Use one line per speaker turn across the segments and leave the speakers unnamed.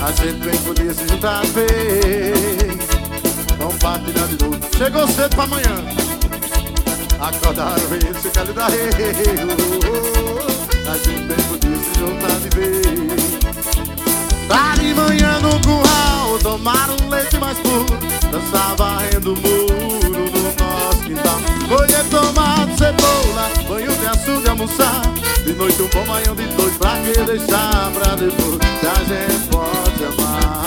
A gente bem podia se juntar de vez, compartilhar de novo. Chegou cedo pra amanhã, acordar o vento, se calho da rei. A gente bem podia se juntar de vez. Tá de manhã no curral, tomar um leite mais puro, dançar varrendo o muro no nosso quintal. Colher tomate, cebola, banho de açúcar, almoçar. De noite um bom banho de dois, pra que deixar pra depois, que a gente pode amar.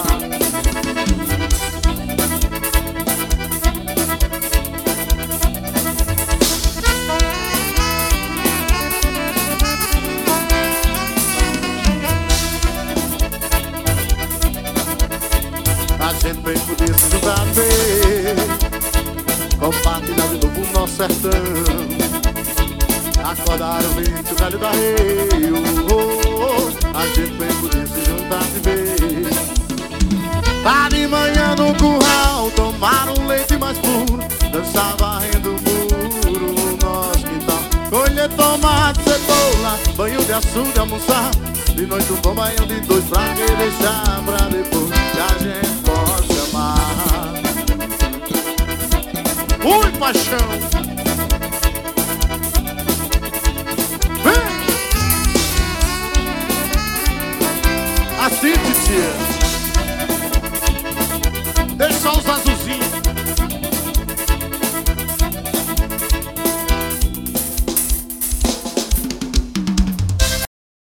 A gente bem podia se juntar de vez, compartilhar de novo o nosso sertão. Acordar o vento, o galho da rei. A gente bem podia se juntar de vez. Tá de manhã no curral, tomar um leite mais puro, dançar varrendo o muro no nosso quintal. Colher tomate, cebola, banho de açúcar, almoçar. De noite um bom banho de dois, pra que deixar pra depois, que a gente pode amar. Ui, paixão! Vem! Assim, tia.